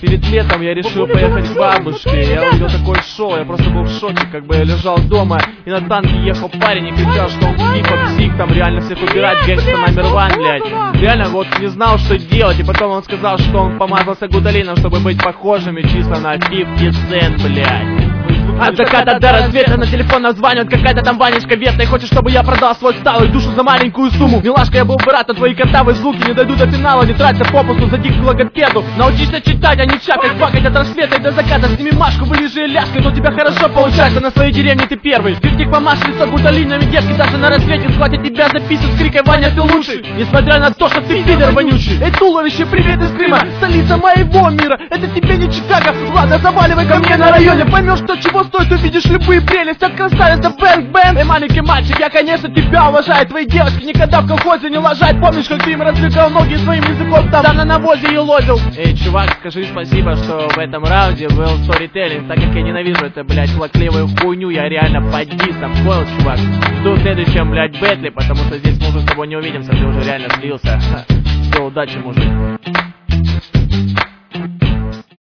Перед летом я решил поехать к бабушке. Я увидел такое шоу, я просто был в шоке. Как бы я лежал дома, и на танке ехал парень и кричал, что он псих, там реально всех убирать, гэнгста номер 1, блядь. Реально вот не знал, что делать. И потом он сказал, что он помазался гуталином, чтобы быть похожими чисто на 50 Cent, блядь. От заката до рассвета на телефон названивает какая-то там Ванечка Ветта и хочет, чтобы я продал свой сталый душу за маленькую сумму. Милашка, я был бы рад, а твои картавые звуки не дойдут до финала. Не траться попусту, зайди к логопеду. Научишься читать, а не чакать, плакать от рассвета и до заката. Сними Машку, вылежи ляжкой, но тебя хорошо получается. На своей деревне ты первый. Критик помашь лицо гуталинами, девки даже на рассвете схватят тебя за писю с криком: Ваня, ты лучший, несмотря на то, что ты пидор вонючий. Эй, туловище, привет из Крыма, столица моего мира. Это тебе не Чикаго, ладно, заваливай ко мне на районе. Поймешь, что чего стоит, увидишь любые прелесть. От красавец до бэнг-бэнг. Эй, маленький мальчик, я, конечно, тебя уважаю. Твои девочки никогда в колхозе не лажают. Помнишь, как ты им развлекал ноги своим языком там на навозе и лозил? Эй, чувак, скажи спасибо, что в этом раунде был сторителлинг. Так как я ненавижу это, блядь, плакливую хуйню, я реально под дисом, понял, чувак? Жду в следующем, блядь, бэтле, потому что здесь мы уже с тобой не увидимся, ты уже реально слился. Все, удачи, мужик.